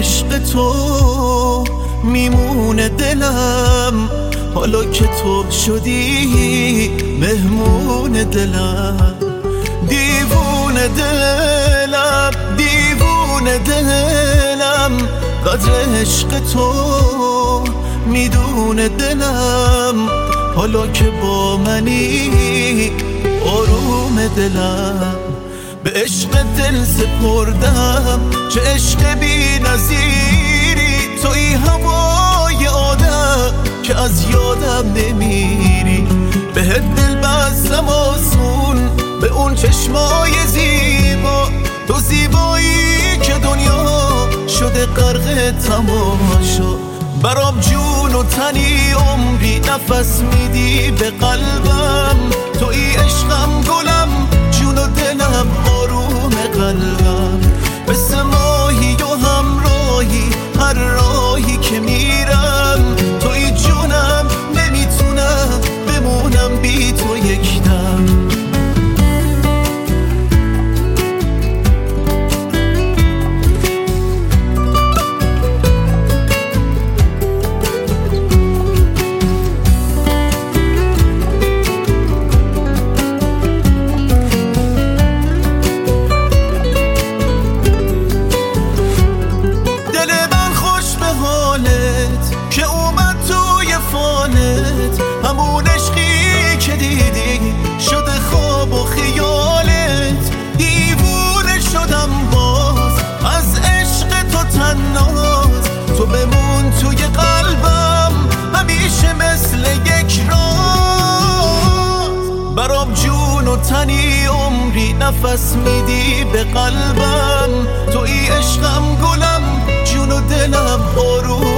عشق تو میمونه دلم، حالا که تو شدی مهمون دلم. دیوونه دلم، دیوونه دلم، قدر عشق تو میدونه دلم، حالا که با منی آروم دلم. به عشق دل سپردم، چه عشق بی نظیری، توی هوای آدم که از یادم نمیری. بهت دل بستم آسون، به اون چشمای زیبا، تو زیبایی که دنیا شده غرق تماشا. برام جون و تنی عمری نفس میدی به قلبم، توی عشقم گلم، جون و دلم آروم قلبم. مثل ماهی و همراهی هر راهی که میرم، توی جونم نمیتونم بمونم بی تو یک دم. که اومد توی فانت، همون عشقی که دیدی شده خواب و خیالت. دیوونه شدم باز از عشق تو تناز، تو بمون توی قلبم همیشه مثل یک راز. برام جون و تنی عمری نفس میدی به قلبم، توی عشقم گلم، جون و دلم آروم